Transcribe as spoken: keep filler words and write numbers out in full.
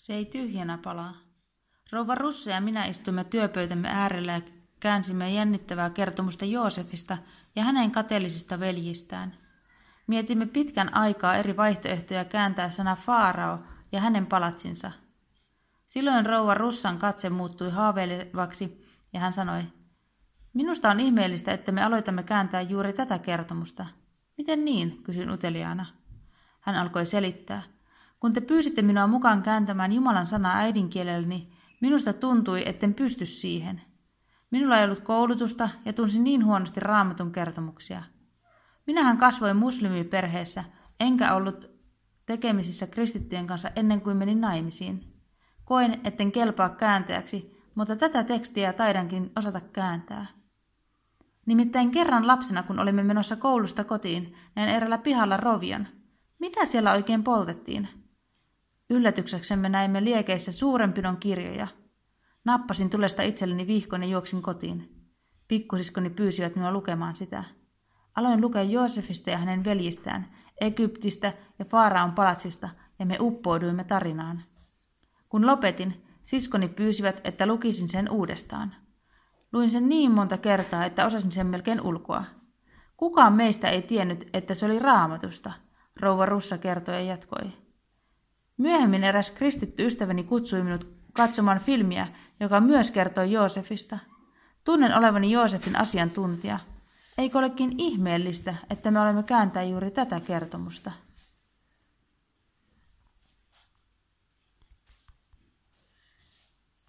Se ei tyhjänä palaa. Rouva Russa ja minä istuimme työpöytämme äärellä ja käänsimme jännittävää kertomusta Joosefista ja hänen kateellisista veljistään. Mietimme pitkän aikaa eri vaihtoehtoja kääntää sana Faarao ja hänen palatsinsa. Silloin rouva Russan katse muuttui haaveilevaksi ja hän sanoi, minusta on ihmeellistä, että me aloitamme kääntää juuri tätä kertomusta. Miten niin, kysyin uteliaana. Hän alkoi selittää. Kun te pyysitte minua mukaan kääntämään Jumalan sanaa äidinkielelläni, minusta tuntui, etten pysty siihen. Minulla ei ollut koulutusta ja tunsin niin huonosti Raamatun kertomuksia. Minähän kasvoin muslimiperheessä, enkä ollut tekemisissä kristittyjen kanssa ennen kuin menin naimisiin. Koin, etten kelpaa kääntäjäksi, mutta tätä tekstiä taidankin osata kääntää. Nimittäin kerran lapsena, kun olimme menossa koulusta kotiin, näin eräällä pihalla rovian. Mitä siellä oikein poltettiin? Yllätykseksemme näimme liekeissä suuren pidon kirjoja. Nappasin tulesta itselleni vihkon ja juoksin kotiin. Pikkusiskoni pyysivät minua lukemaan sitä. Aloin lukea Joosefista ja hänen veljistään, Egyptistä ja Faaraon palatsista, ja me uppouduimme tarinaan. Kun lopetin, siskoni pyysivät, että lukisin sen uudestaan. Luin sen niin monta kertaa, että osasin sen melkein ulkoa. Kukaan meistä ei tiennyt, että se oli Raamatusta, rouva Russa kertoi ja jatkoi. Myöhemmin eräs kristitty ystäväni kutsui minut katsomaan filmiä, joka myös kertoi Joosefista. Tunnen olevani Joosefin asiantuntija. Eikö olekin ihmeellistä, että me olemme kääntää juuri tätä kertomusta?